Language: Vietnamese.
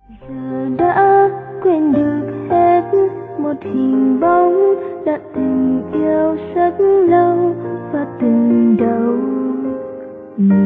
Giờ đã quên được hết một hình bóng đã từng yêu rất lâu và từng đầu